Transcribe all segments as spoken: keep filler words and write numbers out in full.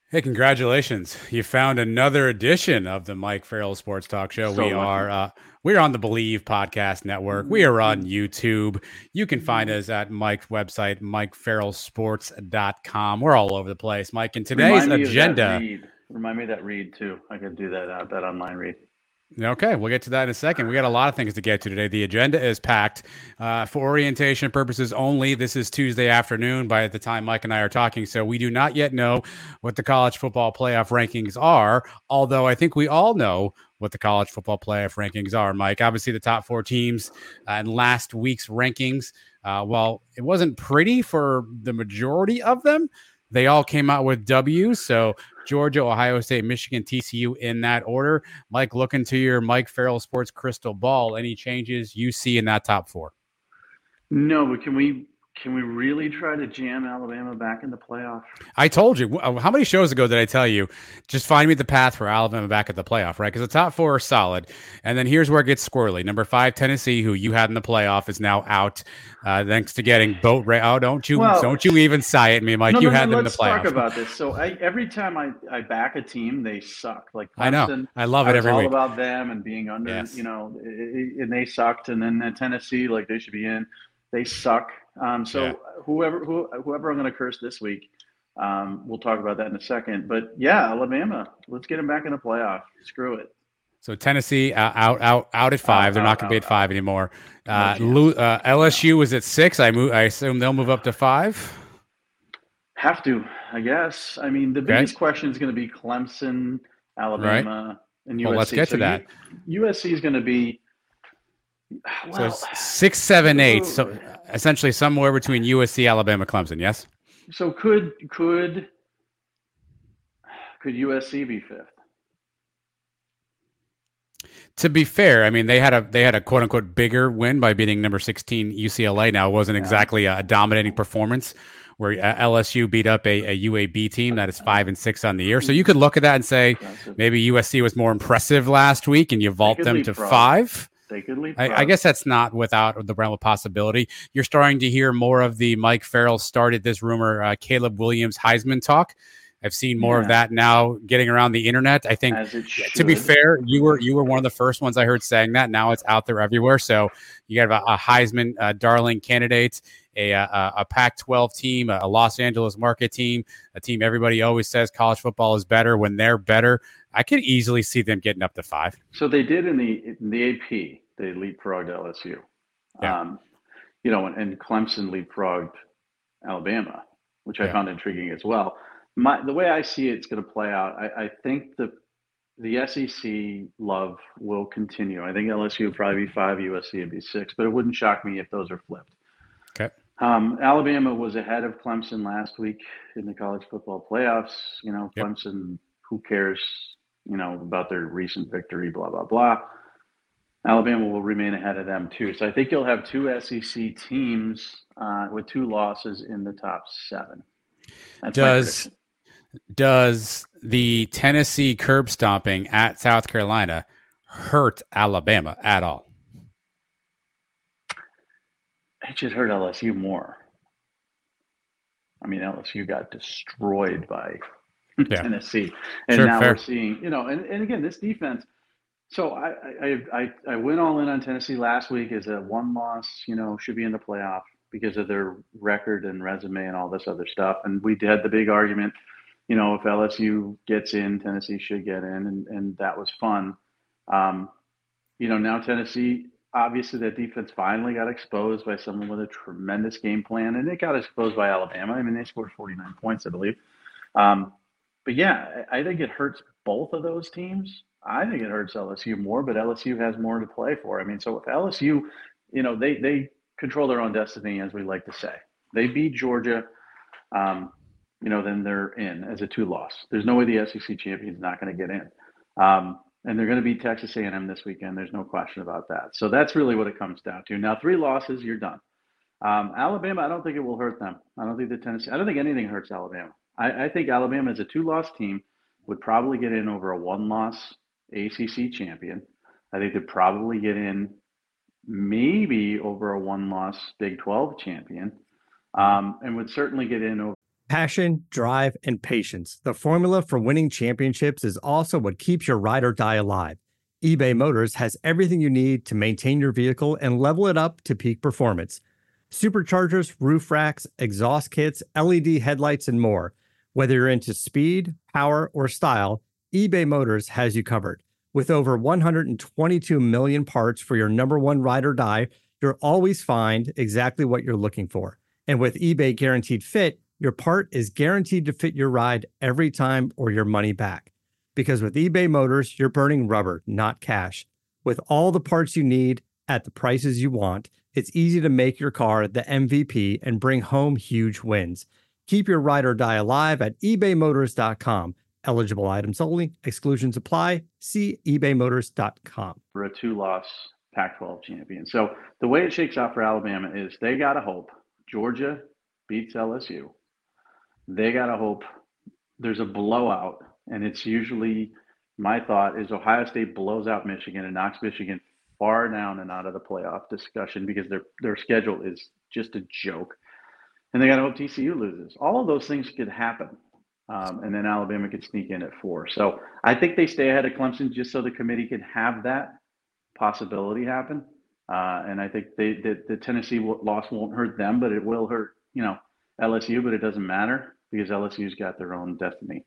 Hey, congratulations. You found another edition of the Mike Farrell Sports Talk Show. So We lucky. are uh we're on the Believe Podcast Network. We are on YouTube. You can find us at Mike's website, mike farrell sports dot com. We're all over the place, Mike. And today's Remind me of that agenda. read. Remind me of that read too. I could do that uh, that online read. Okay, we'll get to that in a second. We got a lot of things to get to today. The agenda is packed uh, for orientation purposes only. This is Tuesday afternoon by the time Mike and I are talking, so we do not yet know what the college football playoff rankings are, although I think we all know what the college football playoff rankings are, Mike. Obviously, the top four teams uh, in last week's rankings, uh, well, it wasn't pretty for the majority of them. They all came out with W's, so Georgia, Ohio State, Michigan, T C U in that order. Mike, look into your Mike Farrell Sports crystal ball. Any changes you see in that top four? No, but can we can we really try to jam Alabama back in the playoff? I told you. How many shows ago did I tell you? Just find me the path for Alabama back at the playoff, right? Because the top four are solid. And then here's where it gets squirrely. Number five, Tennessee, who you had in the playoff, is now out. Uh, thanks to getting boat ra- Oh, don't you Well, don't you even sigh at me, Mike. no, You no, no. had them in the Let's talk playoff. about this. So I, every time I, I back a team, they suck. Like I know. Clemson, I love I it was every all week. about them and being under, Yes. you know, and they sucked. And then at Tennessee, like they should be in, they suck. Um, Yeah. so whoever who, whoever I'm going to curse this week, um, we'll talk about that in a second. But yeah, Alabama, let's get them back in the playoff. Screw it. So Tennessee uh, out out out at five. Out, They're not out, going to be out, at out. five anymore. No Uh, chance. Lu- uh, No. L S U is at six. I move. I assume they'll move up to five. Have to, I guess. I mean, the Okay. biggest question is going to be Clemson, Right. Alabama, and Well, let's U S C. get So to U, that. USC is going to be, So well, s- six, seven, eight. So essentially somewhere between U S C, Alabama, Clemson. Yes. so could could could U S C be fifth? To be fair, I mean they had a they had a quote unquote bigger win by beating number sixteen U C L A. Now it wasn't Yeah. exactly a dominating performance where uh, L S U beat up a, a U A B team that is five and six on the year. So you could look at that and say Impressive. maybe U S C was more impressive last week, and you They vault could them to leapfrog. five. They could I, leapfrog. I guess that's not without the realm of possibility. You're starting to hear more of the Mike Farrell started this rumor, uh, Caleb Williams Heisman talk. I've seen more of Yeah, that now getting around the internet. I think, as it yeah, to be should. fair, you were you were one of the first ones I heard saying that. Now it's out there everywhere. So you have a, a Heisman uh, darling candidate, a, a, a Pac twelve team, a Los Angeles market team, a team everybody always says college football is better when they're better. I could easily see them getting up to five. So they did in the in the A P. They leapfrogged L S U. Yeah, Um, you know, and, and Clemson leapfrogged Alabama, which I yeah, found intriguing as well. My, the way I see it's going to play out, I, I think the the S E C love will continue. I think L S U would probably be five, U S C would be six, but it wouldn't shock me if those are flipped. okay, Um, Alabama was ahead of Clemson last week in the college football playoffs. You know, yep. Clemson, who cares, you know, about their recent victory, blah, blah, blah. Alabama will remain ahead of them too. So I think you'll have two S E C teams uh, with two losses in the top seven. That's my Does prediction. does the Tennessee curb stomping at South Carolina hurt Alabama at all? It should hurt L S U more. I mean, L S U got destroyed by Yeah, Tennessee, and sure, now we're fair. seeing, you know, and, and again, this defense. So I, I I I went all in on Tennessee last week as a one loss, you know, should be in the playoff because of their record and resume and all this other stuff. And we had the big argument, you know, if L S U gets in, Tennessee should get in, and and that was fun. Um, you know, now Tennessee, obviously that defense finally got exposed by someone with a tremendous game plan, and it got exposed by Alabama. I mean, they scored forty-nine points, I believe. Um, but yeah, I think it hurts both of those teams. I think it hurts L S U more, but L S U has more to play for. I mean, so if L S U, you know, they they control their own destiny, as we like to say. They beat Georgia, um, you know, then they're in as a two loss. There's no way the S E C champion's not going to get in. Um, and they're going to beat Texas A and M this weekend. There's no question about that. So that's really what it comes down to. Now, three losses, you're done. Um, Alabama, I don't think it will hurt them. I don't think the Tennessee. I don't think anything hurts Alabama. I, I think Alabama as a two-loss team would probably get in over a one-loss A C C champion. I think they'd probably get in maybe over a one-loss Big twelve champion, Mhm. um, and would certainly get in over. Passion, drive, and patience. The formula for winning championships is also what keeps your ride or die alive. eBay Motors has everything you need to maintain your vehicle and level it up to peak performance. Superchargers, roof racks, exhaust kits, L E D headlights, and more. Whether you're into speed, power, or style, eBay Motors has you covered. With over one hundred twenty-two million parts for your number one ride or die, you'll always find exactly what you're looking for. And with eBay Guaranteed Fit, your part is guaranteed to fit your ride every time or your money back. Because with eBay Motors, you're burning rubber, not cash. With all the parts you need at the prices you want, it's easy to make your car the M V P and bring home huge wins. Keep your ride or die alive at ebay motors dot com. Eligible items only. Exclusions apply. See ebay motors dot com. For a two-loss Pac twelve champion. So the way it shakes out for Alabama is they got to hope Georgia beats L S U. They got to hope there's a blowout, and it's usually, my thought is Ohio State blows out Michigan and knocks Michigan far down and out of the playoff discussion because their their schedule is just a joke. And they got to hope T C U loses. All of those things could happen. Um, and then Alabama could sneak in at four. So I think they stay ahead of Clemson just so the committee can have that possibility happen. Uh, and I think they, the, the Tennessee loss won't hurt them, but it will hurt, you know, L S U, but it doesn't matter because L S U's got their own destiny.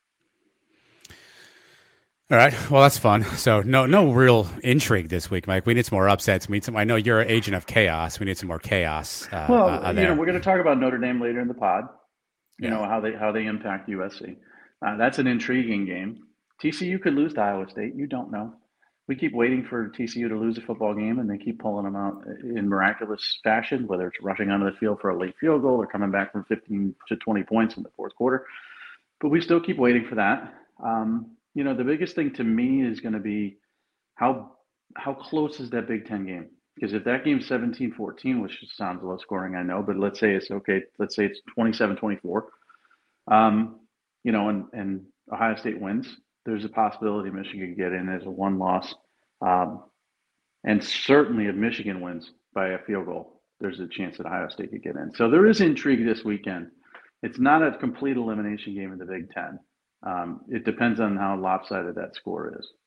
All right. Well, that's fun. So no, no real intrigue this week, Mike. We need some more upsets. We need some. I know you're an agent of chaos. We need some more chaos. Uh, well, uh, you know, we're going to talk about Notre Dame later in the pod. You yeah. know how they how they impact U S C. Uh, that's an intriguing game. T C U could lose to Iowa State. You don't know. We keep waiting for T C U to lose a football game, and they keep pulling them out in miraculous fashion, whether it's rushing onto the field for a late field goal or coming back from fifteen to twenty points in the fourth quarter. But we still keep waiting for that. Um, you know, the biggest thing to me is going to be how how close is that Big Ten game? Because if that game's seventeen fourteen, which sounds low scoring, I know, but let's say it's okay. Let's say it's twenty-seven twenty-four. Um, you know, and, and Ohio State wins. There's a possibility Michigan could get in as a one loss. Um, and certainly if Michigan wins by a field goal, there's a chance that Ohio State could get in. So there is intrigue this weekend. It's not a complete elimination game in the Big Ten. Um, it depends on how lopsided that score is.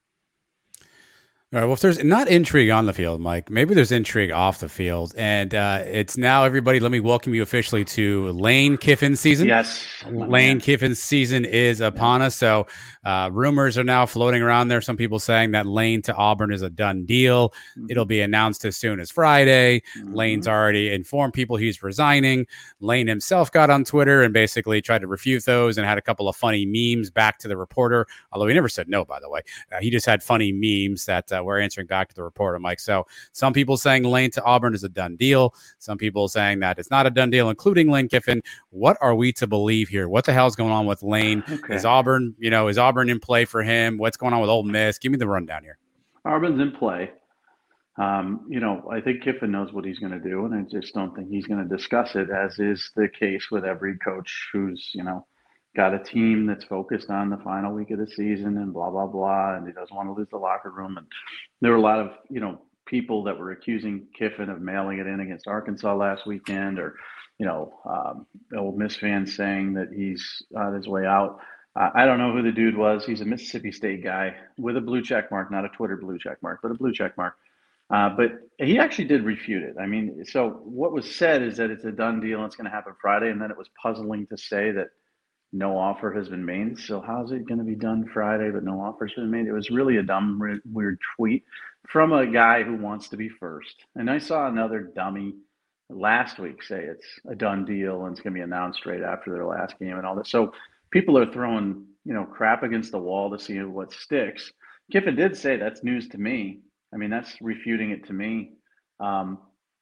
All right. Well, if there's not intrigue on the field, Mike, maybe there's intrigue off the field. And uh, it's now, everybody, let me welcome you officially to Lane Kiffin's season. Yes. Lane Kiffin's season is upon us. So uh, rumors are now floating around there. Some people saying that Lane to Auburn is a done deal. Mm-hmm. It'll be announced as soon as Friday. Mm-hmm. Lane's already informed people he's resigning. Lane himself got on Twitter and basically tried to refute those and had a couple of funny memes back to the reporter. Although he never said no, by the way. Uh, he just had funny memes that uh, we're answering back to the reporter, Mike. So some people saying Lane to Auburn is a done deal. Some people saying that it's not a done deal, including Lane Kiffin. What are we to believe here? What the hell's going on with Lane? Okay. Is Auburn, you know, is Auburn in play for him? What's going on with Ole Miss? Give me the rundown here. Auburn's in play. Um, you know, I think Kiffin knows what he's going to do, and I just don't think he's going to discuss it, as is the case with every coach who's, you know, got a team that's focused on the final week of the season and blah, blah, blah, and he doesn't want to lose the locker room. And there were a lot of, you know, people that were accusing Kiffin of mailing it in against Arkansas last weekend, or, you know, um, Ole Miss fans saying that he's on his way out. Uh, I don't know who the dude was. He's a Mississippi State guy with a blue check mark, not a Twitter blue check mark, but a blue check mark. Uh, but he actually did refute it. I mean, so what was said is that it's a done deal and it's going to happen Friday, and then it was puzzling to say that no offer has been made. So how's it going to be done Friday, but no offer's been made? It was really a dumb, weird tweet from a guy who wants to be first. And I saw another dummy last week say it's a done deal and it's going to be announced right after their last game and all this. So people are throwing, you know, crap against the wall to see what sticks. Kiffin did say that's news to me. I mean, that's refuting it to me. Um,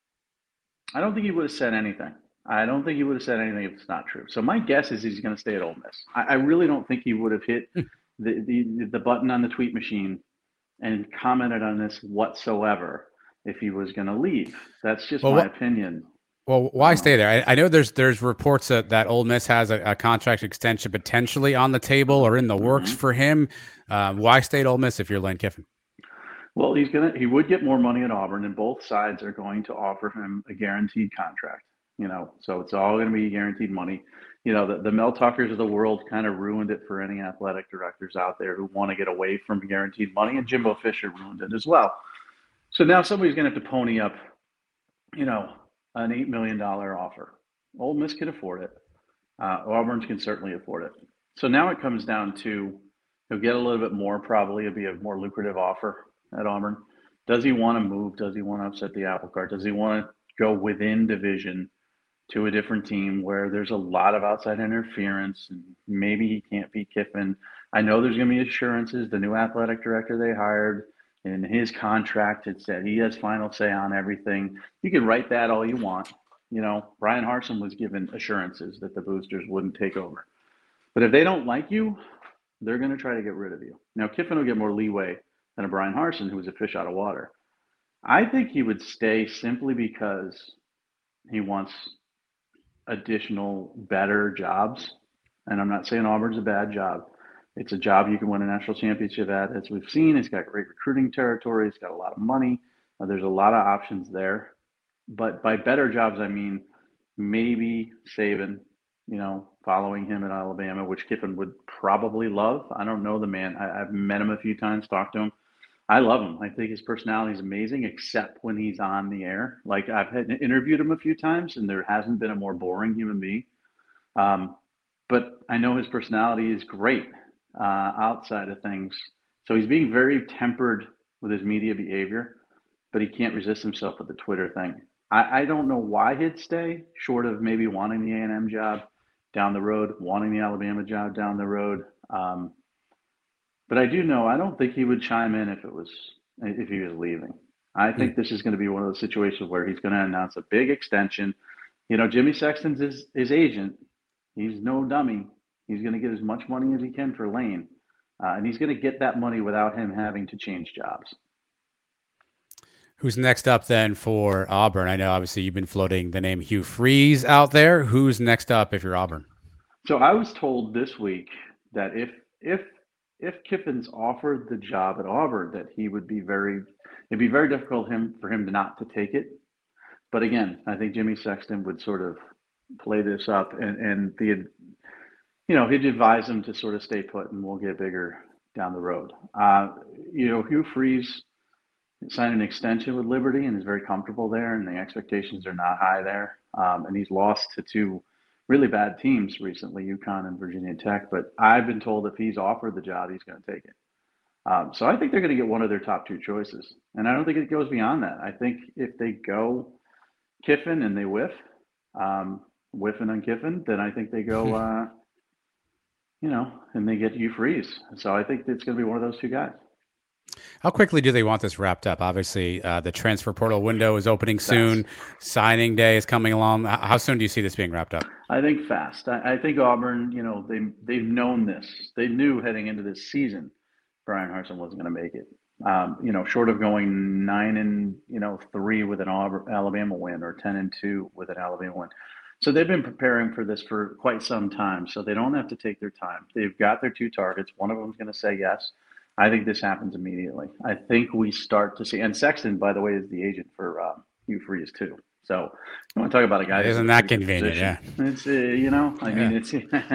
I don't think he would have said anything. I don't think he would have said anything if it's not true. So my guess is he's going to stay at Ole Miss. I, I really don't think he would have hit the, the the button on the tweet machine and commented on this whatsoever if he was going to leave. That's just well, my what, opinion. Well, why stay there? I, I know there's there's reports that, that Ole Miss has a, a contract extension potentially on the table or in the works mm-hmm. for him. Uh, why stay at Ole Miss if you're Lane Kiffin? Well, he's gonna he would get more money at Auburn, and both sides are going to offer him a guaranteed contract. you know, so it's all going to be guaranteed money. You know, the, the Mel Tuckers of the world kind of ruined it for any athletic directors out there who want to get away from guaranteed money, and Jimbo Fisher ruined it as well. So now somebody's going to have to pony up, you know, an eight million dollars offer. Ole Miss can afford it. Uh, Auburn can certainly afford it. So now it comes down to he'll get a little bit more, probably it'll be a more lucrative offer at Auburn. Does he want to move? Does he want to upset the apple cart? Does he want to go within division to a different team where there's a lot of outside interference and maybe he can't beat Kiffin? I know there's going to be assurances. The new athletic director they hired, in his contract, it said he has final say on everything. You can write that all you want. You know, Brian Harsin was given assurances that the boosters wouldn't take over. But if they don't like you, they're going to try to get rid of you. Now, Kiffin will get more leeway than a Brian Harsin, who was a fish out of water. I think he would stay simply because he wants additional better jobs. And I'm not saying Auburn's a bad job. It's a job you can win a national championship at. As we've seen, it's got great recruiting territory. It's got a lot of money. Uh, there's a lot of options there. But by better jobs, I mean maybe Saban, you know, following him at Alabama, which Kiffin would probably love. I don't know the man. I, I've met him a few times, talked to him. I love him. I think his personality is amazing, except when he's on the air. Like, I've had, interviewed him a few times, and there hasn't been a more boring human being. Um, but I know his personality is great uh, outside of things. So he's being very tempered with his media behavior, but he can't resist himself with the Twitter thing. I, I don't know why he'd stay, short of maybe wanting the A and M job down the road, wanting the Alabama job down the road. Um, but I do know I don't think he would chime in if it was if he was leaving. I think this is going to be one of those situations where he's going to announce a big extension. You know, Jimmy Sexton's his, his agent. He's no dummy. He's going to get as much money as he can for Lane. Uh, and he's going to get that money without him having to change jobs. Who's next up then for Auburn? I know obviously you've been floating the name Hugh Freeze out there. Who's next up if you're Auburn? So I was told this week that if if if Kiffin's offered the job at Auburn, that he would be very it'd be very difficult him for him not to take it. But again, I think Jimmy Sexton would sort of play this up, and and the you know he'd advise him to sort of stay put, and we'll get bigger down the road. Uh, you know, Hugh Freeze signed an extension with Liberty and is very comfortable there, and the expectations are not high there. Um, and he's lost to two really bad teams recently, UConn and Virginia Tech. But I've been told if he's offered the job, he's going to take it. Um, so I think they're going to get one of their top two choices. And I don't think it goes beyond that. I think if they go Kiffin and they whiff, um, whiffing on Kiffin, then I think they go, uh, you know, and they get Hugh Freeze. So I think it's going to be one of those two guys. How quickly do they want this wrapped up? Obviously, uh, the transfer portal window is opening soon. Fast. Signing day is coming along. How soon do you see this being wrapped up? I think fast. I, I think Auburn, you know, they, they've known this. They knew heading into this season, Brian Harsin wasn't going to make it. Um, you know, short of going nine and, you know, three with an Auburn, Alabama win, or ten and two with an Alabama win. So they've been preparing for this for quite some time. So they don't have to take their time. They've got their two targets. One of them is going to say yes. I think this happens immediately. I think we start to see, and Sexton, by the way, is the agent for uh, Hugh Freeze too. So you want to talk about a guy? Isn't that convenient? Yeah. It's uh, you know, I yeah. mean, it's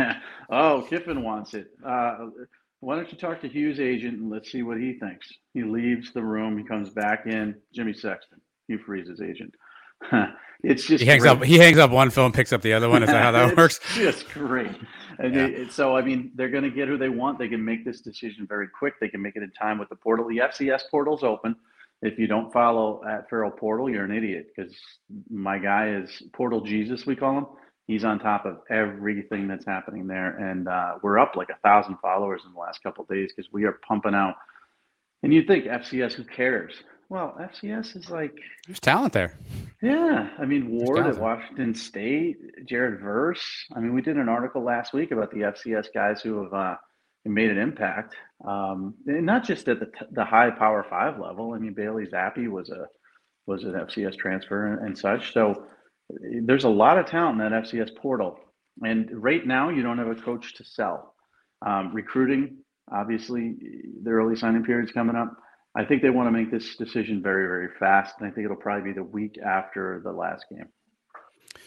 oh, Kiffin wants it. Uh, why don't you talk to Hugh's agent and let's see what he thinks? He leaves the room. He comes back in. Jimmy Sexton, Hugh Freeze's agent. It's just he hangs great. up. He hangs up one phone, picks up the other one. Is that how that it's works? Just great. And yeah. they, so I mean, they're going to get who they want. They can make this decision very quick. They can make it in time with the portal. The F C S portal's open. If you don't follow at Farrell Portal, you're an idiot, because my guy is Portal Jesus, we call him. He's on top of everything that's happening there, and uh, we're up like a thousand followers in the last couple of days because we are pumping out. And you'd think F C S, who cares? Well, F C S is like there's talent there. Yeah, I mean Ward at Washington State, Jared Verse. I mean, we did an article last week about the F C S guys who have uh, made an impact, um, and not just at the t- the high Power Five level. I mean, Bailey Zappi was a was an F C S transfer and, and such. So there's a lot of talent in that F C S portal. And right now, you don't have a coach to sell. Um, recruiting, obviously, the early signing period's coming up. I think they want to make this decision very, very fast, and I think it'll probably be the week after the last game.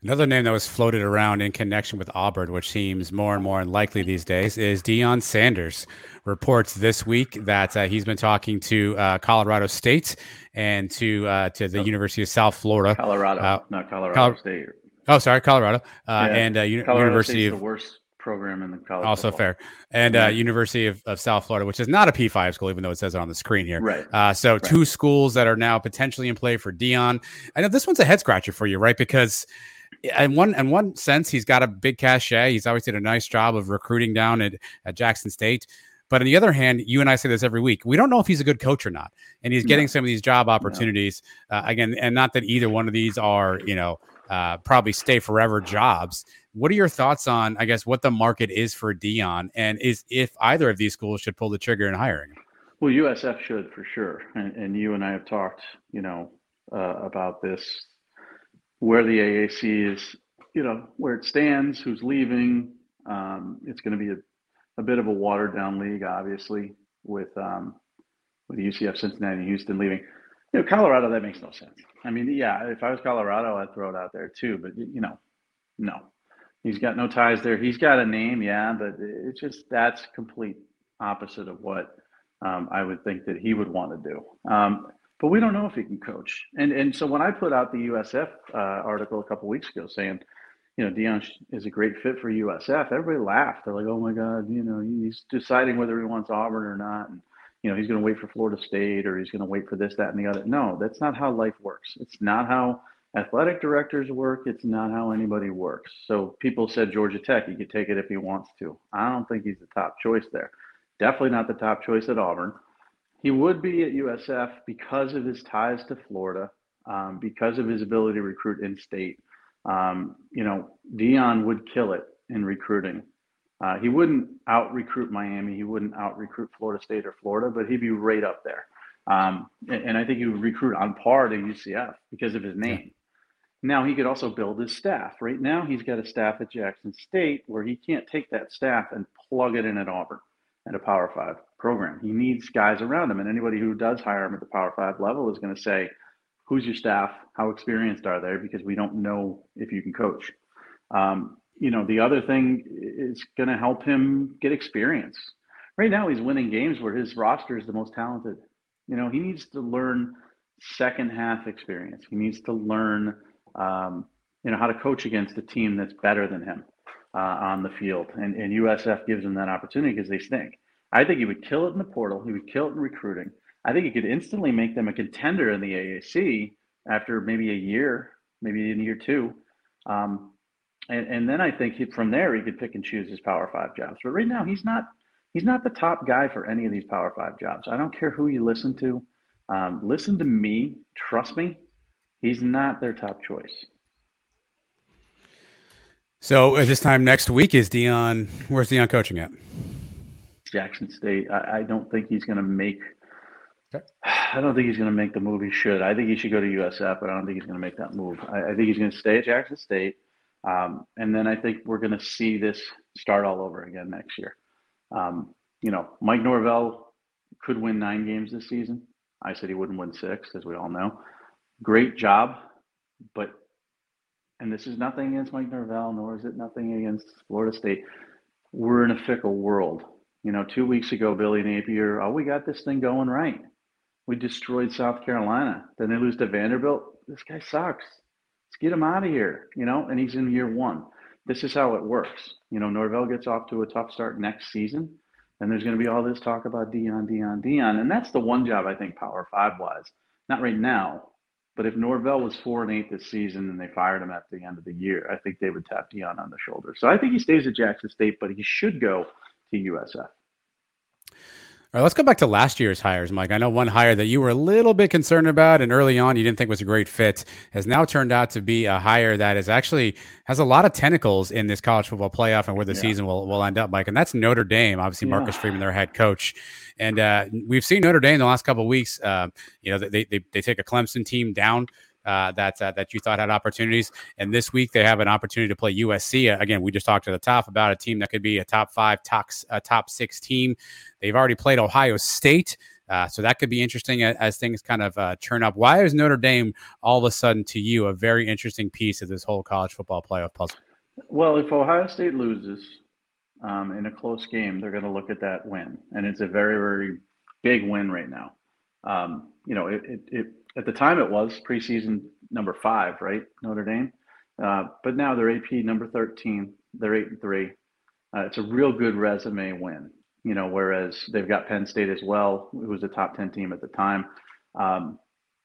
Another name that was floated around in connection with Auburn, which seems more and more unlikely these days, is Deion Sanders. Reports this week that uh, he's been talking to uh, Colorado State and to uh, to the oh, University of South Florida. Colorado, uh, not Colorado Col- State. Oh, sorry, Colorado. Uh, yeah. And uh, Colorado University State's of the worst program in the college. Also football. fair. And uh, University of, of South Florida, which is not a P five school, even though it says it on the screen here. Right. Uh, so right. two schools that are now potentially in play for Deion. I know this one's a head scratcher for you, right? Because in one in one sense, he's got a big cachet. He's always did a nice job of recruiting down at, at Jackson State. But on the other hand, you and I say this every week. We don't know if he's a good coach or not. And he's getting no. some of these job opportunities. No. Uh, again, and not that either one of these are, you know, uh, probably stay forever jobs. What are your thoughts on, I guess, what the market is for Deion, and is if either of these schools should pull the trigger in hiring him? Well, U S F should for sure. And, and you and I have talked, you know, uh, about this, where the A A C is, you know, where it stands, who's leaving. Um, it's going to be a, a bit of a watered down league, obviously, with um, with U C F, Cincinnati, and Houston leaving. You know, Colorado, that makes no sense. I mean, yeah, if I was Colorado, I'd throw it out there too. But, you know, no. He's got no ties there. He's got a name, yeah, but it's just that's complete opposite of what um, I would think that he would want to do. Um, but we don't know if he can coach. And and so when I put out the U S F uh, article a couple weeks ago saying, you know, Deion is a great fit for U S F, everybody laughed. They're like, oh my God, you know, he's deciding whether he wants Auburn or not. And, you know, he's going to wait for Florida State or he's going to wait for this, that, and the other. No, that's not how life works. It's not how athletic directors work. It's not how anybody works. So people said Georgia Tech, he could take it if he wants to. I don't think he's the top choice there. Definitely not the top choice at Auburn. He would be at U S F because of his ties to Florida, um, because of his ability to recruit in state. Um, you know, Deion would kill it in recruiting. Uh, he wouldn't out recruit Miami. He wouldn't out recruit Florida State or Florida, but he'd be right up there. Um, and, and I think he would recruit on par to U C F because of his name. Now he could also build his staff. Right now he's got a staff at Jackson State where he can't take that staff and plug it in at Auburn at a Power Five program. He needs guys around him, and anybody who does hire him at the Power Five level is going to say, who's your staff? How experienced are they? Because we don't know if you can coach. Um, you know, the other thing is going to help him get experience. Right now he's winning games where his roster is the most talented. You know, he needs to learn second half experience. He needs to learn Um, you know, how to coach against a team that's better than him uh, on the field. And, and U S F gives him that opportunity because they stink. I think he would kill it in the portal. He would kill it in recruiting. I think he could instantly make them a contender in the A A C after maybe a year, maybe in year two. Um, and, and then I think he, from there, he could pick and choose his Power Five jobs. But right now, he's not he's not the top guy for any of these Power Five jobs. I don't care who you listen to. Um, listen to me. Trust me. He's not their top choice. So at this time next week, is Deion, where's Deion coaching at? Jackson State. I, I don't think he's going to make, okay. I don't think he's going to make the move he should. I think he should go to U S F, but I don't think he's going to make that move. I, I think he's going to stay at Jackson State. Um, and then I think we're going to see this start all over again next year. Um, you know, Mike Norvell could win nine games this season. I said he wouldn't win six, as we all know. Great job, but, and this is nothing against Mike Norvell, nor is it nothing against Florida State. We're in a fickle world. You know, two weeks ago, Billy Napier, oh, we got this thing going right. We destroyed South Carolina. Then they lose to Vanderbilt. This guy sucks. Let's get him out of here, you know, and he's in year one. This is how it works. You know, Norvell gets off to a tough start next season, and there's going to be all this talk about Deion, Deion, Deion. And that's the one job I think Power Five was. Not right now. But if Norvell was four and eight this season and they fired him at the end of the year, I think they would tap Deion on the shoulder. So I think he stays at Jackson State, but he should go to U S F. All right, let's go back to last year's hires, Mike. I know one hire that you were a little bit concerned about and early on you didn't think was a great fit has now turned out to be a hire that is actually has a lot of tentacles in this college football playoff and where the yeah. season will, will end up, Mike. And that's Notre Dame, obviously yeah. Marcus Freeman, their head coach. And uh, we've seen Notre Dame the last couple of weeks. Uh, you know, they, they they take a Clemson team down uh, that uh, that you thought had opportunities, and this week they have an opportunity to play U S C. Uh, again, we just talked to the top about a team that could be a top five, top uh, top six team. They've already played Ohio State. Uh, so that could be interesting as, as things kind of uh, turn up. Why is Notre Dame all of a sudden to you a very interesting piece of this whole college football playoff puzzle? Well, if Ohio State loses um, in a close game, they're going to look at that win, and it's a very, very big win right now. Um, you know, it, it, it at the time it was preseason number five, right, Notre Dame, uh, but now they're A P number thirteen. They're eight and three. Uh, it's a real good resume win. You know, whereas they've got Penn State as well, who was a top ten team at the time. Um,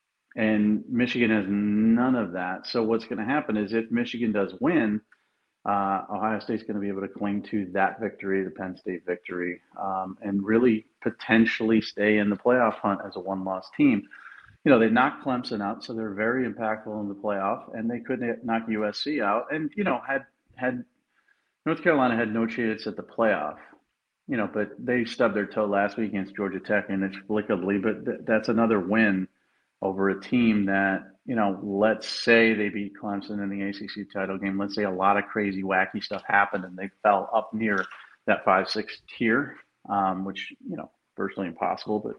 and Michigan has none of that. So what's going to happen is if Michigan does win, uh, Ohio State's going to be able to cling to that victory, the Penn State victory, um, and really potentially stay in the playoff hunt as a one-loss team. You know, they knocked Clemson out, so they're very impactful in the playoff, and they couldn't knock U S C out. And, you know, had had North Carolina had no chance at the playoff. You know, but they stubbed their toe last week against Georgia Tech inexplicably. But th- that's another win over a team that, you know, let's say they beat Clemson in the A C C title game. Let's say a lot of crazy, wacky stuff happened and they fell up near that five six tier, um, which, you know, virtually impossible. But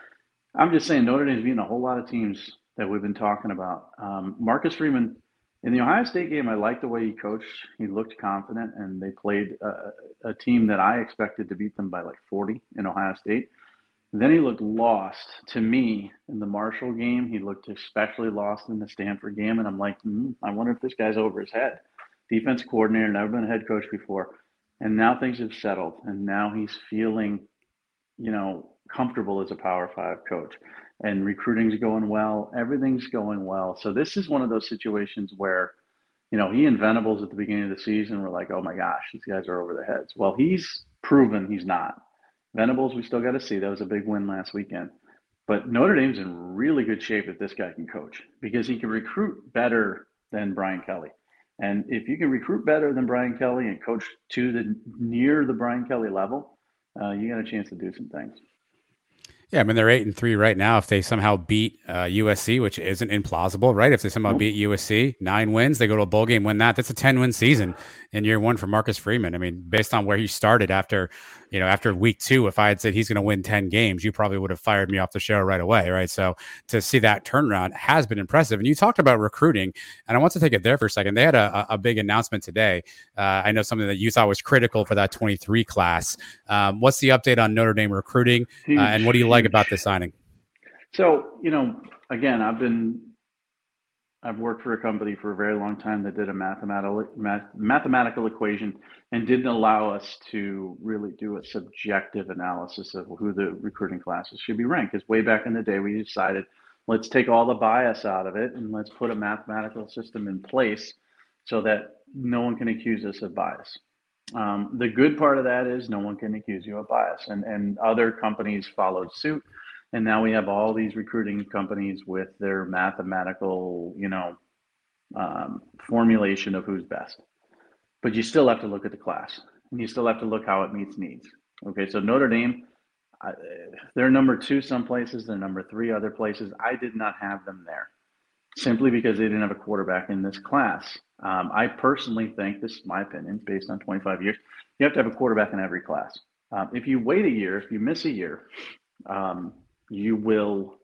I'm just saying Notre Dame's beating a whole lot of teams that we've been talking about. Um, Marcus Freeman. In the Ohio State game, I liked the way he coached. He looked confident, and they played a, a team that I expected to beat them by like forty in Ohio State. Then he looked lost to me in the Marshall game. He looked especially lost in the Stanford game, and I'm like, mm, I wonder if this guy's over his head. Defense coordinator, never been a head coach before, and now things have settled, and now he's feeling, you know, comfortable as a Power Five coach. And recruiting's going well. Everything's going well. So this is one of those situations where, you know, he and Venables at the beginning of the season were like, oh my gosh, these guys are over their heads. Well, he's proven he's not. Venables, we still got to see. That was a big win last weekend. But Notre Dame's in really good shape if this guy can coach, because he can recruit better than Brian Kelly. And if you can recruit better than Brian Kelly and coach to the near the Brian Kelly level, uh, you got a chance to do some things. Yeah, I mean, they're eight and three right now. If they somehow beat uh, U S C, which isn't implausible, right? If they somehow beat U S C, nine wins, they go to a bowl game, win that. That's a ten-win season in year one for Marcus Freeman. I mean, based on where he started after, you know, after week two, if I had said he's going to win ten games, you probably would have fired me off the show right away, right? So to see that turnaround has been impressive. And you talked about recruiting, and I want to take it there for a second. They had a, a big announcement today. Uh, I know something that you thought was critical for that twenty-three class. Um, what's the update on Notre Dame recruiting, uh, and what do you like about this signing? So, you know, again, I've been, I've worked for a company for a very long time that did a mathematical math, mathematical equation and didn't allow us to really do a subjective analysis of who the recruiting classes should be ranked. Because way back in the day, we decided, let's take all the bias out of it and let's put a mathematical system in place so that no one can accuse us of bias. Um, the good part of that is no one can accuse you of bias, and, and other companies followed suit. And now we have all these recruiting companies with their mathematical, you know, um, formulation of who's best. But you still have to look at the class, and you still have to look how it meets needs. Okay, so Notre Dame, uh, they're number two some places, they're number three other places. I did not have them there simply because they didn't have a quarterback in this class. Um, I personally think, this is my opinion, based on twenty-five years, you have to have a quarterback in every class. Um, if you wait a year, if you miss a year, um, you will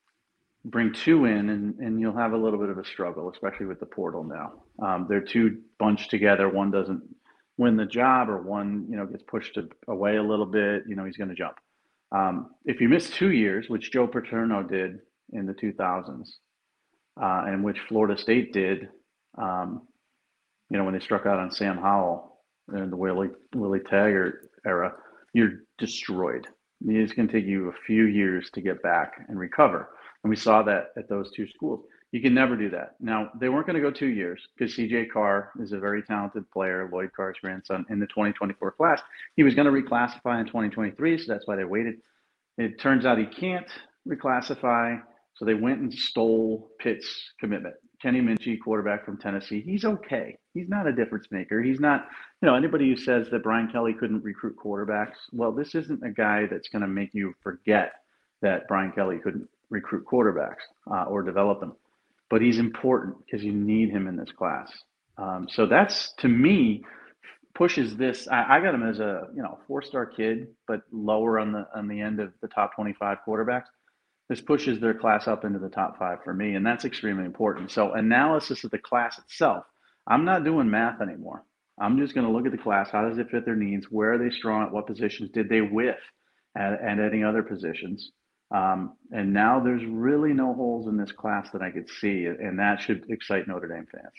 bring two in and, and you'll have a little bit of a struggle, especially with the portal now. Um, they're two bunched together. One doesn't win the job, or one, you know, gets pushed away a little bit, you know, he's going to jump. Um, if you miss two years, which Joe Paterno did in the two thousands, uh, and which Florida State did, um, you know, when they struck out on Sam Howell in the Willie, Willie Taggart era, you're destroyed. It's going to take you a few years to get back and recover. And we saw that at those two schools. You can never do that. Now, they weren't going to go two years because C J Carr is a very talented player, Lloyd Carr's grandson, in the twenty twenty-four class. He was going to reclassify in twenty twenty-three, so that's why they waited. It turns out he can't reclassify, so they went and stole Pitt's commitment. Kenny Minchie, quarterback from Tennessee, he's okay. He's not a difference maker. He's not, you know, anybody who says that Brian Kelly couldn't recruit quarterbacks, well, this isn't a guy that's going to make you forget that Brian Kelly couldn't recruit quarterbacks uh, or develop them. But he's important because you need him in this class. Um, so that's, to me, pushes this. I, I got him as a you know four-star kid, but lower on the on the end of the top twenty-five quarterbacks. This pushes their class up into the top five for me, and that's extremely important. So analysis of the class itself. I'm not doing math anymore. I'm just going to look at the class. How does it fit their needs? Where are they strong at what positions? Did they whiff at, at any other positions? Um, and now there's really no holes in this class that I could see, and that should excite Notre Dame fans.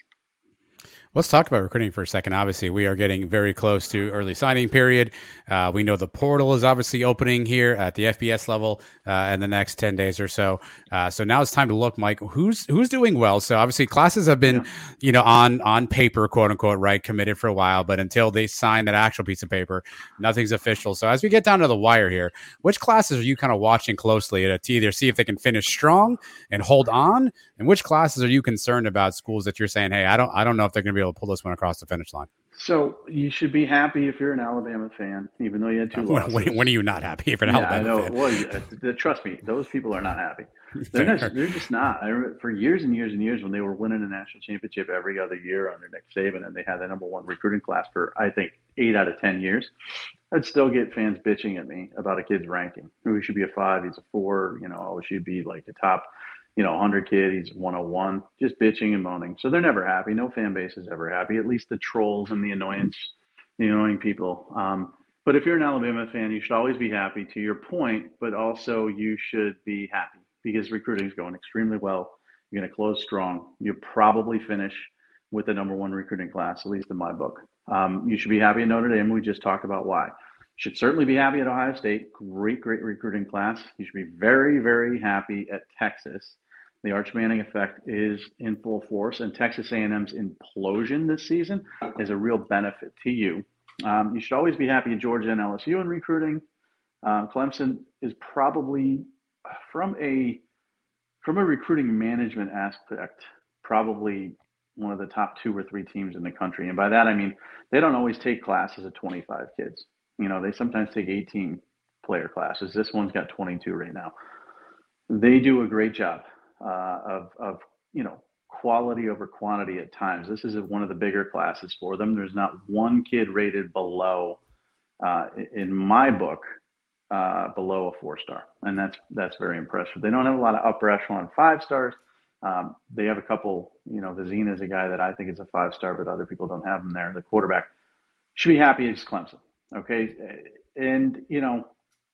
Let's talk about recruiting for a second. Obviously, we are getting very close to early signing period. Uh, we know the portal is obviously opening here at the F B S level uh, in the next ten days or so. Uh, so now it's time to look, Mike, who's who's doing well. So obviously classes have been, yeah. you know, on on paper, quote unquote, right, committed for a while. But until they sign that actual piece of paper, nothing's official. So as we get down to the wire here, which classes are you kind of watching closely to either see if they can finish strong and hold on? And which classes are you concerned about, schools that you're saying, hey, I don't I don't know if they're going to be able to pull this one across the finish line? So you should be happy if you're an Alabama fan, even though you had two when, losses. When, when are you not happy if you're an yeah, Alabama I know. fan? Well, yeah, trust me, those people are not happy. They're, not, they're just not. I remember for years and years and years when they were winning a national championship every other year under Nick Saban, and they had the number one recruiting class for, I think, eight out of ten years, I'd still get fans bitching at me about a kid's ranking. He should be a five, he's a four, you know, oh, should be like a top, you know, one hundred kid, he's one oh one, just bitching and moaning. So they're never happy. No fan base is ever happy, at least the trolls and the annoyance, the annoying people. Um, but if you're an Alabama fan, you should always be happy, to your point, but also you should be happy because recruiting is going extremely well. You're going to close strong. You'll probably finish with the number one recruiting class, at least in my book. Um, you should be happy at Notre Dame. We just talked about why. You should certainly be happy at Ohio State. Great, great recruiting class. You should be very, very happy at Texas. The Arch Manning effect is in full force, and Texas A and M's implosion this season is a real benefit to you. Um, you should always be happy at Georgia and L S U in recruiting. Uh, Clemson is probably, from a from a recruiting management aspect, probably one of the top two or three teams in the country. And by that, I mean, they don't always take classes of twenty-five kids. You know, they sometimes take eighteen player classes. This one's got twenty-two right now. They do a great job. Uh, of, of, you know, quality over quantity at times. This is one of the bigger classes for them. There's not one kid rated below, uh, in my book, uh, below a four-star. And that's that's very impressive. They don't have a lot of upper echelon five stars. Um, they have a couple, you know, Vizina is a guy that I think is a five-star, but other people don't have him there. The quarterback should be happy as Clemson, okay? And, you know,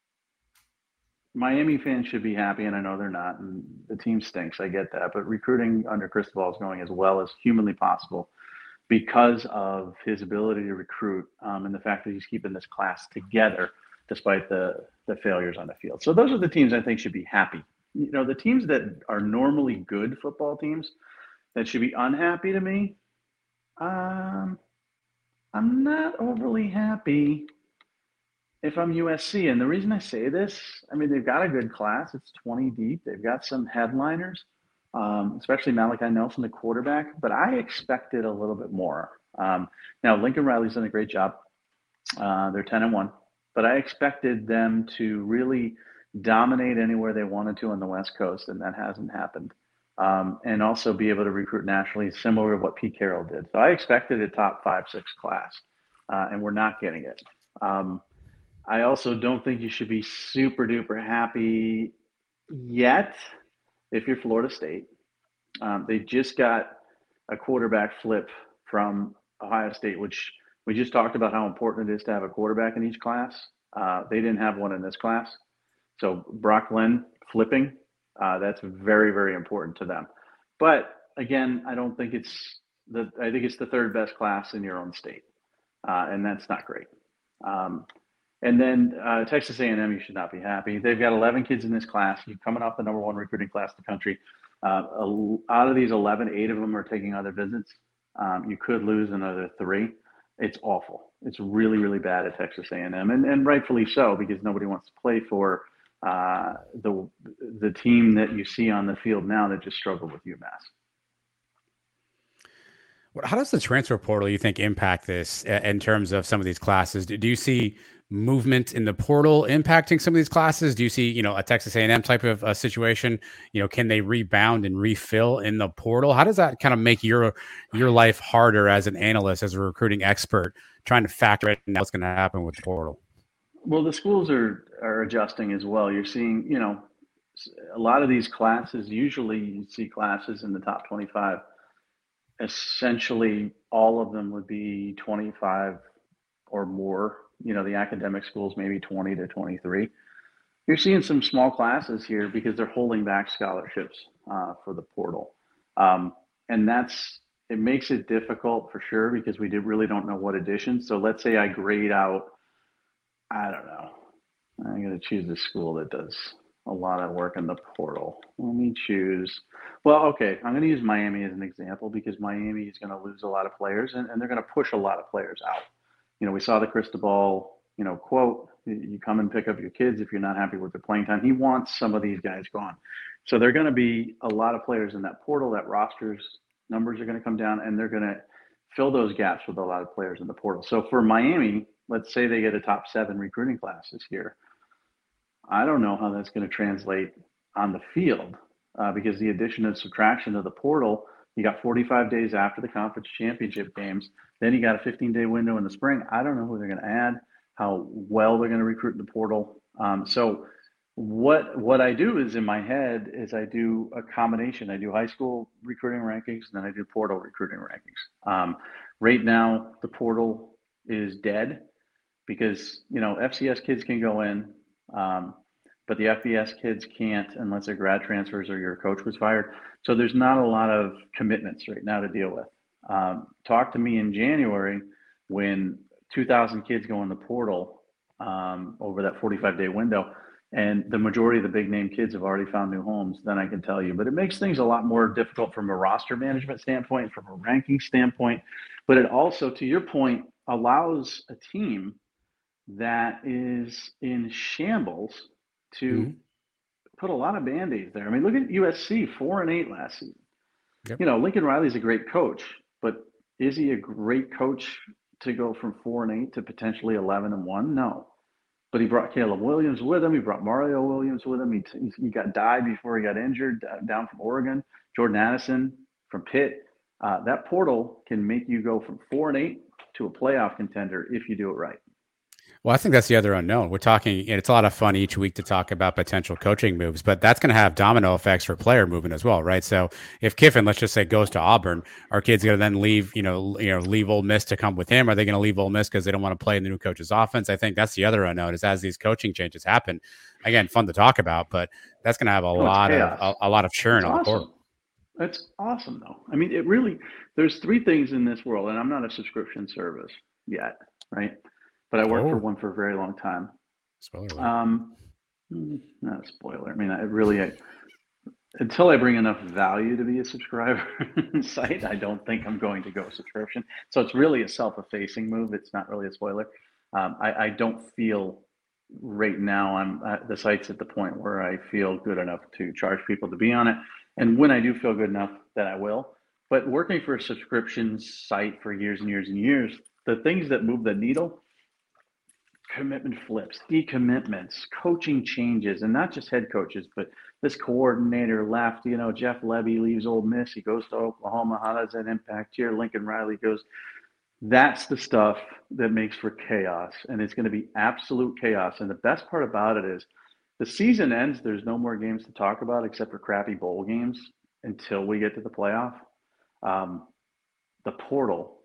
Miami fans should be happy, and I know they're not, and the team stinks. I get that. But recruiting under Cristobal is going as well as humanly possible because of his ability to recruit um, and the fact that he's keeping this class together despite the, the failures on the field. So those are the teams I think should be happy. You know, the teams that are normally good football teams that should be unhappy to me, um, I'm not overly happy if I'm U S C. And the reason I say this, I mean, they've got a good class. It's twenty deep. They've got some headliners, um, especially Malachi Nelson, the quarterback. But I expected a little bit more. Um, now, Lincoln Riley's done a great job. Uh, they're ten and one. But I expected them to really dominate anywhere they wanted to on the West Coast, and that hasn't happened. Um, and also be able to recruit nationally, similar to what Pete Carroll did. So I expected a top five, six class, uh, and we're not getting it. Um, I also don't think you should be super duper happy yet if you're Florida State. Um, they just got a quarterback flip from Ohio State, which we just talked about how important it is to have a quarterback in each class. Uh, they didn't have one in this class. So Brock Glenn flipping, uh, that's very, very important to them. But again, I don't think it's the, I think it's the third best class in your own state. Uh, and that's not great. Um, And then uh, Texas A and M, you should not be happy. They've got eleven kids in this class. You're coming off the number one recruiting class in the country. Uh, out of these eleven, eight of them are taking other visits. Um, you could lose another three. It's awful. It's really, really bad at Texas A and M, and, and rightfully so, because nobody wants to play for uh, the the team that you see on the field now that just struggled with UMass. How does the transfer portal, you think, impact this in terms of some of these classes? Do you see movement in the portal impacting some of these classes? Do you see, you know, a Texas A and M type of uh, situation? You know, can they rebound and refill in the portal? How does that kind of make your your life harder as an analyst, as a recruiting expert, trying to factor in what's going to happen with the portal? Well, the schools are are adjusting as well. You're seeing, you know, a lot of these classes. Usually, you see classes in the top twenty-five. Essentially, all of them would be twenty-five or more. You know, the academic schools maybe twenty to twenty-three. You're seeing some small classes here because they're holding back scholarships uh, for the portal, um, and that's it makes it difficult for sure because we did really don't know what additions. So let's say I grade out, I don't know, I'm going to choose a school that does a lot of work in the portal. Let me choose. Well, okay, I'm going to use Miami as an example because Miami is going to lose a lot of players and, and they're going to push a lot of players out. You know, we saw the Cristobal, you know, quote, you come and pick up your kids if you're not happy with the playing time. He wants some of these guys gone. So there are going to be a lot of players in that portal. That roster's numbers are going to come down, and they're going to fill those gaps with a lot of players in the portal. So for Miami, let's say they get a top seven recruiting class this year. I don't know how that's going to translate on the field uh, because the addition and subtraction of the portal, you got forty-five days after the conference championship games. Then you got a fifteen-day window in the spring. I don't know who they're going to add, how well they're going to recruit in the portal. Um, so what what I do is in my head is I do a combination. I do high school recruiting rankings, and then I do portal recruiting rankings. Um, right now, the portal is dead because, you know, F C S kids can go in, um, but the F B S kids can't unless they're grad transfers or your coach was fired. So there's not a lot of commitments right now to deal with. Um, talk to me in January when two thousand kids go in the portal um, over that forty-five day window, and the majority of the big name kids have already found new homes, then I can tell you. But it makes things a lot more difficult from a roster management standpoint, from a ranking standpoint. But it also, to your point, allows a team that is in shambles to mm-hmm. put a lot of band-aids there. I mean, look at U S C, four and eight last season. Yep. You know, Lincoln Riley's a great coach, but is he a great coach to go from four and eight to potentially eleven and one? No. But he brought Caleb Williams with him. He brought Mario Williams with him. He, he got died before he got injured down from Oregon. Jordan Addison from Pitt. Uh, that portal can make you go from four and eight to a playoff contender if you do it right. Well, I think that's the other unknown. We're talking, and it's a lot of fun each week to talk about potential coaching moves, but that's going to have domino effects for player movement as well, right? So if Kiffin, let's just say, goes to Auburn, are kids going to then leave, you know, you know, leave Ole Miss to come with him? Are they going to leave Ole Miss because they don't want to play in the new coach's offense? I think that's the other unknown is as these coaching changes happen, again, fun to talk about, but that's going to have a oh, lot of a, a lot of churn it's on awesome. the court. That's awesome, though. I mean, it really, there's three things in this world, and I'm not a subscription service yet, right? But I worked oh. for one for a very long time. Spoiler. Um, not a spoiler. I mean, I really, I, until I bring enough value to be a subscriber site, I don't think I'm going to go subscription. So it's really a self-effacing move. It's not really a spoiler. Um, I, I don't feel right now I'm at the site's at the point where I feel good enough to charge people to be on it. And when I do feel good enough, that I will. But working for a subscription site for years and years and years, the things that move the needle, commitment flips, decommitments, coaching changes, and not just head coaches, but this coordinator left, you know, Jeff Lebby leaves Ole Miss, he goes to Oklahoma. How does that impact here? Lincoln Riley goes. That's the stuff that makes for chaos, and it's going to be absolute chaos. And the best part about it is the season ends. There's no more games to talk about except for crappy bowl games until we get to the playoff. Um, the portal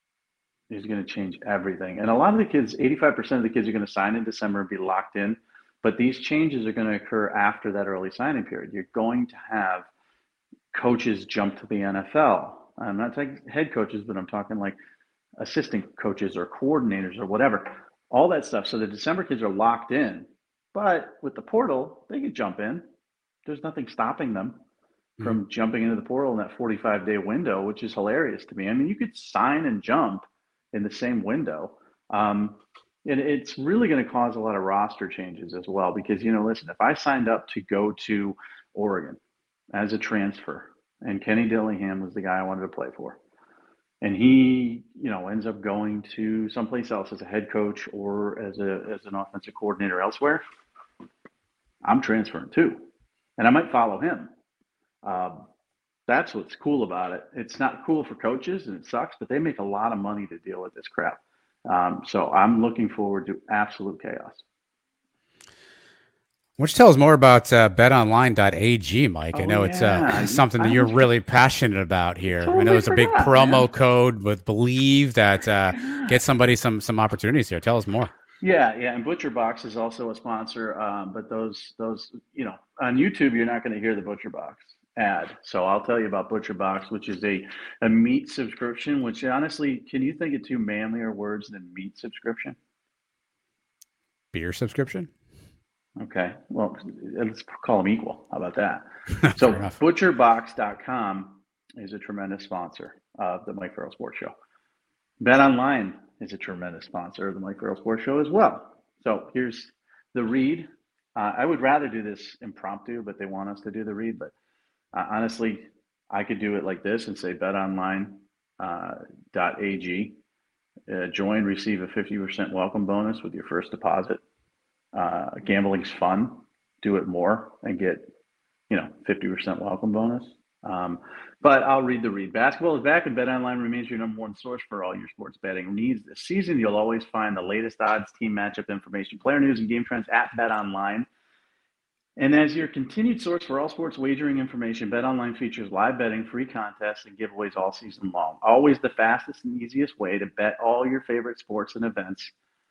is going to change everything. And a lot of the kids, eighty-five percent of the kids are going to sign in December and be locked in. But these changes are going to occur after that early signing period. You're going to have coaches jump to the N F L. I'm not talking head coaches, but I'm talking like assistant coaches or coordinators or whatever, all that stuff. So the December kids are locked in. But with the portal, they can jump in. There's nothing stopping them mm-hmm. from jumping into the portal in that forty-five day window, which is hilarious to me. I mean, you could sign and jump in the same window. Um, and it's really going to cause a lot of roster changes as well, because, you know, listen, if I signed up to go to Oregon as a transfer and Kenny Dillingham was the guy I wanted to play for, and he, you know, ends up going to someplace else as a head coach or as a, as an offensive coordinator elsewhere, I'm transferring too. And I might follow him. Um, That's what's cool about it. It's not cool for coaches and it sucks, but they make a lot of money to deal with this crap. Um, so I'm looking forward to absolute chaos. Which tells more about uh, bet online dot a g, Mike. Oh, I know yeah. it's uh, something that I you're was- really passionate about here. Totally I know there's a big forgot, promo man. code with Believe that uh, get somebody some some opportunities here. Tell us more. Yeah, yeah, and ButcherBox is also a sponsor, um, but those those you know on YouTube you're not going to hear the ButcherBox ad. So I'll tell you about ButcherBox, which is a a meat subscription. Which honestly, can you think of two manlier words than meat subscription? Beer subscription? Okay, well, let's call them equal. How about that? So butcher box dot com is a tremendous sponsor of the Mike Farrell Sports Show. BetOnline is a tremendous sponsor of the Mike Farrell Sports Show as well. So here's the read. Uh, I would rather do this impromptu, but they want us to do the read. But uh, honestly, I could do it like this and say bet online dot a g. Uh, join, receive a fifty percent welcome bonus with your first deposit. Uh, gambling's fun. Do it more and get, you know, fifty percent welcome bonus. Um, but I'll read the read. Basketball is back and BetOnline remains your number one source for all your sports betting needs this season. You'll always find the latest odds, team matchup information, player news, and game trends at BetOnline. And as your continued source for all sports wagering information, BetOnline features live betting, free contests, and giveaways all season long. Always the fastest and easiest way to bet all your favorite sports and events,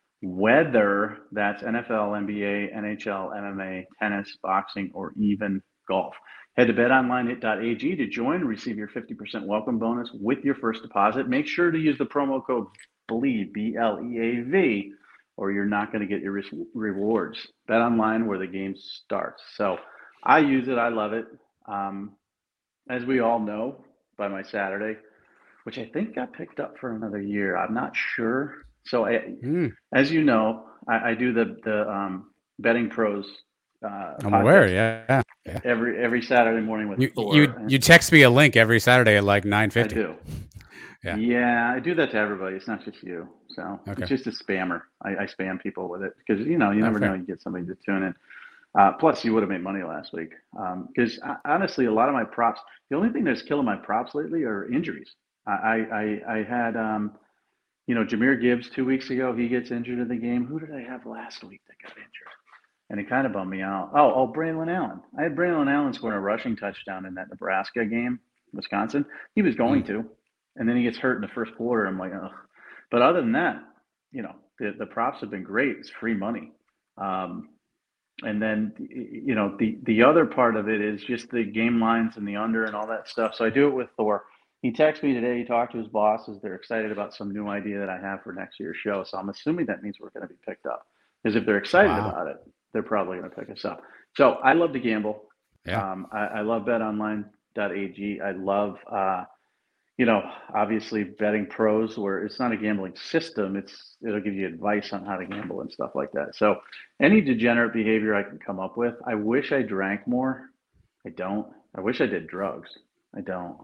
whether that's N F L, N B A, N H L, M M A, tennis, boxing, or even golf. Head to bet online dot a g to join and receive your fifty percent welcome bonus with your first deposit. Make sure to use the promo code BELIEVE, B L E A V, or you're not going to get your re- rewards. BetOnline, where the game starts. So I use it. I love it. Um, as we all know by my Saturday, which I think got picked up for another year. I'm not sure. So I, mm. as you know, I, I do the the um, Betting Pros. Uh, I'm aware, yeah, yeah. Every every Saturday morning with you. Thor. You you text me a link every Saturday at like nine fifty. I do. Yeah. Yeah, I do that to everybody. It's not just you. So okay. It's just a spammer. I, I spam people with it because you know you never okay. know you get somebody to tune in. Uh, plus, you would have made money last week because um, honestly, a lot of my props. The only thing that's killing my props lately are injuries. I I I had. Um, You know, Jahmyr Gibbs two weeks ago, he gets injured in the game. Who did I have last week that got injured? And it kind of bummed me out. Oh, oh, Braylon Allen. I had Braylon Allen scoring a rushing touchdown in that Nebraska game, Wisconsin. He was going to, and then he gets hurt in the first quarter. I'm like, ugh. But other than that, you know, the, the props have been great. It's free money. Um, and then, you know, the, the other part of it is just the game lines and the under and all that stuff. So I do it with Thor. He texted me today. He talked to his bosses. They're excited about some new idea that I have for next year's show. So I'm assuming that means we're going to be picked up. Because if they're excited wow. about it, they're probably going to pick us up. So I love to gamble. Yeah. Um, I, I love bet online dot a g. I love, uh, you know, obviously Betting Pros, where it's not a gambling system. It's it'll give you advice on how to gamble and stuff like that. So any degenerate behavior I can come up with. I wish I drank more. I don't. I wish I did drugs. I don't.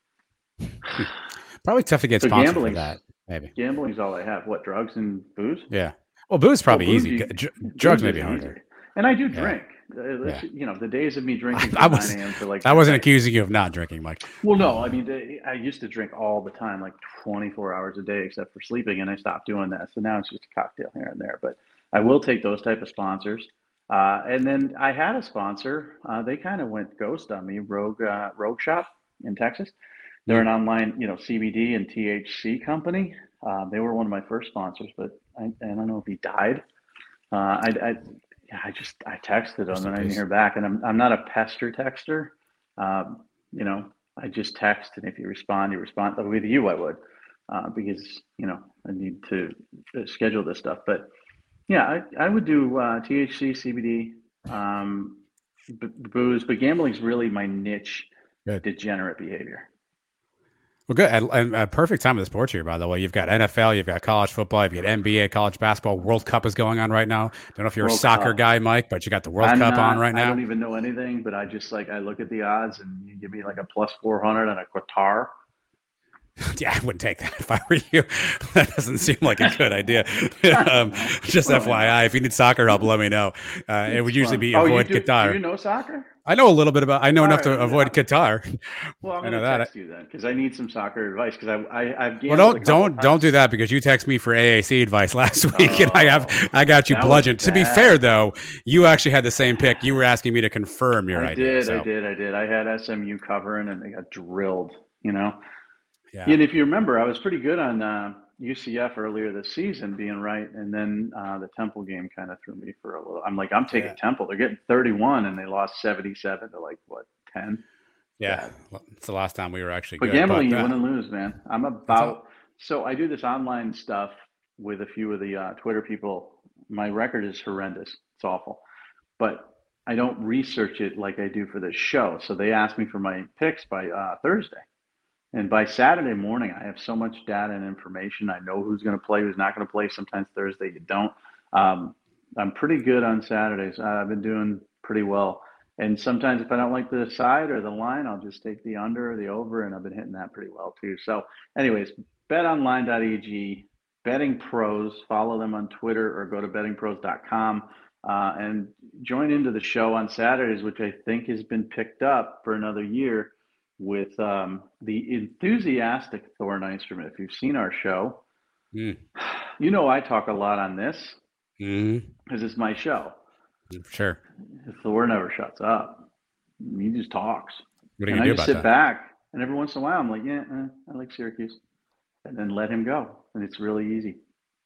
Probably tough to get so sponsored for that. Maybe gambling is all I have. What, drugs and booze? Yeah. Well, booze is probably well, booze easy. You, Dr- drugs may be harder. And I do drink. Yeah. Yeah. You know, the days of me drinking from I was, nine a.m. to like. I wasn't accusing you of not drinking, Mike. Well, no. I mean, I used to drink all the time, like twenty-four hours a day, except for sleeping, and I stopped doing that. So now it's just a cocktail here and there. But I will take those type of sponsors. Uh, and then I had a sponsor. Uh, they kind of went ghost on me. Rogue uh, Rogue Shop in Texas. They're an online, you know, C B D and T H C company. Uh, they were one of my first sponsors, but I, I don't know if he died. Uh, I, I, I just I texted him and I didn't hear back. And I'm I'm not a pester texter. Um, you know, I just text, and if you respond, you respond. With you, I would, uh, because you know I need to schedule this stuff. But yeah, I, I would do uh, T H C, C B D, um, b- booze, but gambling is really my niche. Good. Degenerate behavior. Well, good. And, and a perfect time of the sports here, by the way. You've got N F L, you've got college football, you've got N B A, college basketball. World Cup is going on right now. Don't know if you're World a soccer Cup. guy, Mike, but you got the World I'm Cup not, on right now. I don't even know anything, but I just like, I look at the odds and you give me like a plus four hundred on a Qatar. Yeah, I wouldn't take that if I were you. That doesn't seem like a good idea. um, just F Y I, if you need soccer help, let me know. Uh, it would usually be oh, avoid you do, Qatar. Do you know soccer? I know a little bit about. I know All enough right, to avoid yeah. Qatar. Well, I'm I know going to that. text you then because I need some soccer advice because I, I I've Well, don't don't don't do that because you texted me for A A C advice last week, oh, and I have I got you bludgeoned. To be fair, though, you actually had the same pick. You were asking me to confirm your I idea. Did, so. I did, I did. I had S M U covering, and they got drilled. You know. Yeah. And if you remember, I was pretty good on uh, U C F earlier this season, being right, and then uh, the Temple game kind of threw me for a little. I'm like, I'm taking yeah. Temple. They're getting thirty-one, and they lost seventy-seven to like what ten. Yeah, yeah. It's the last time we were actually but good. Gambling, but, you uh, win and lose, man. I'm about so I do this online stuff with a few of the uh, Twitter people. My record is horrendous. It's awful, but I don't research it like I do for this show. So they asked me for my picks by uh, Thursday. And by Saturday morning, I have so much data and information. I know who's going to play, who's not going to play. Sometimes Thursday you don't. Um, I'm pretty good on Saturdays. Uh, I've been doing pretty well. And sometimes if I don't like the side or the line, I'll just take the under or the over, and I've been hitting that pretty well too. So anyways, bet online dot e g, Betting Pros. Follow them on Twitter or go to betting pros dot com uh, and join into the show on Saturdays, which I think has been picked up for another year. With um, the enthusiastic Thor Nystrom. If you've seen our show, mm. you know I talk a lot on this because mm-hmm. it's my show. Sure. Thor never shuts up. He just talks. What do you and do I just about sit that? back, and every once in a while I'm like, yeah, eh, I like Syracuse. And then let him go. And it's really easy.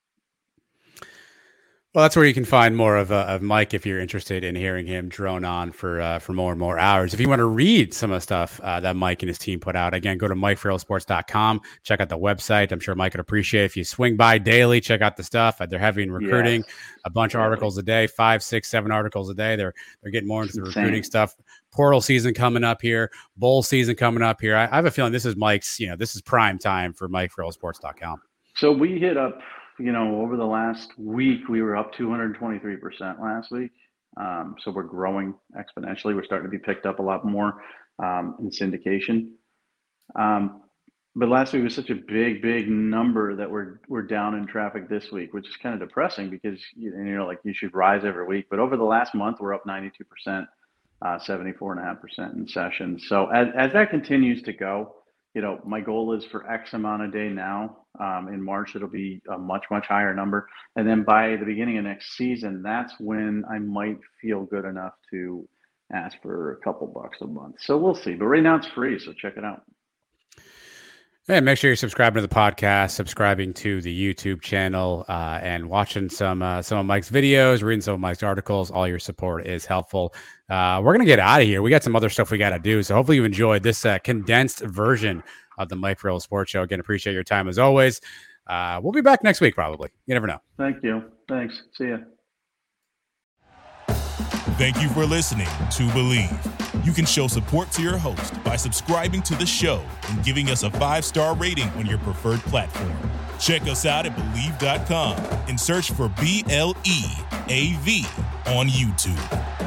Well, that's where you can find more of, uh, of Mike if you're interested in hearing him drone on for uh, for more and more hours. If you want to read some of the stuff uh, that Mike and his team put out, again, go to mike farrell sports dot com. Check out the website. I'm sure Mike would appreciate it if you swing by daily, check out the stuff. They're heavy in recruiting, yes. a bunch of articles a day, five, six, seven articles a day. They're they're getting more into the recruiting stuff. Portal season coming up here, bowl season coming up here. I, I have a feeling this is Mike's, you know, this is prime time for mike farrell sports dot com. So we hit up. You know, over the last week, we were up two hundred twenty-three percent last week. Um, so we're growing exponentially. We're starting to be picked up a lot more um, in syndication. Um, but last week was such a big, big number that we're we're down in traffic this week, which is kind of depressing because, you know, like you should rise every week. But over the last month, we're up ninety-two percent, uh, seventy-four point five percent in sessions. So as, as that continues to go, you know, my goal is for X amount a day now. Um, in March, it'll be a much, much higher number. And then by the beginning of next season, that's when I might feel good enough to ask for a couple bucks a month. So we'll see. But right now it's free, so check it out. And make sure you're subscribing to the podcast, subscribing to the YouTube channel, uh, and watching some uh, some of Mike's videos, reading some of Mike's articles. All your support is helpful. Uh, we're going to get out of here. We got some other stuff we got to do. So hopefully you enjoyed this uh, condensed version of the Mike Farrell Sports Show. Again, appreciate your time as always. Uh, we'll be back next week, probably. You never know. Thank you. Thanks. See ya. Thank you for listening to Believe. You can show support to your host by subscribing to the show and giving us a five-star rating on your preferred platform. Check us out at Believe dot com and search for B L E A V on YouTube.